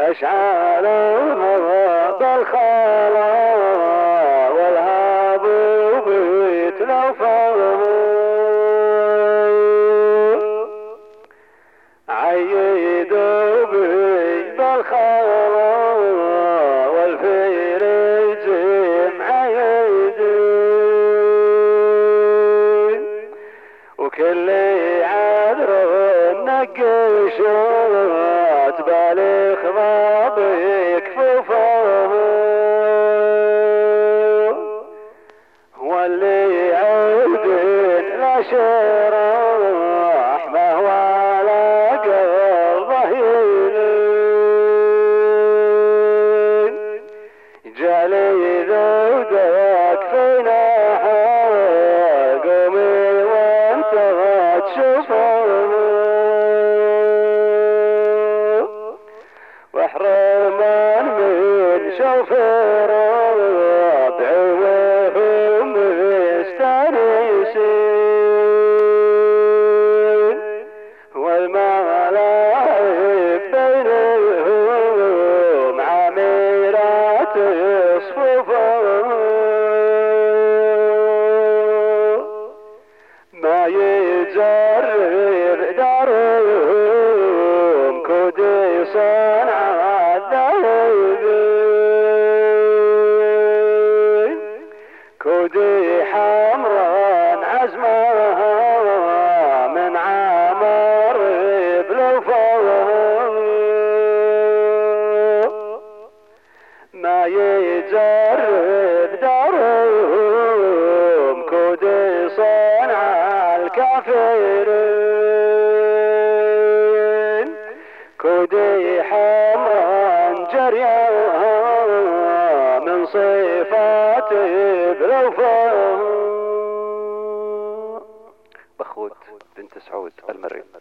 أشعال بالخلا والهاب بيت لو عيدوا بي بالخلا والفير معيدين وكل عذر نقشات بالخ ضابي كفوفه واللي عودين لا شراح ما هو على قلبه يلين جالي ذودك فينا قومي وانت تشوفه واحرمان من شوفر بعوهم مستانسين والملاعب بينهم عميرات صفوفهم ما يجرب دارهم كودي صنع الذهبين كودي حمرا عزمها من عمر بلوفهم ما يجرب دارهم كودي صنع الكافرين كودي حمرا جريها من صفات بلوفهم. بخوت بنت سعود المري.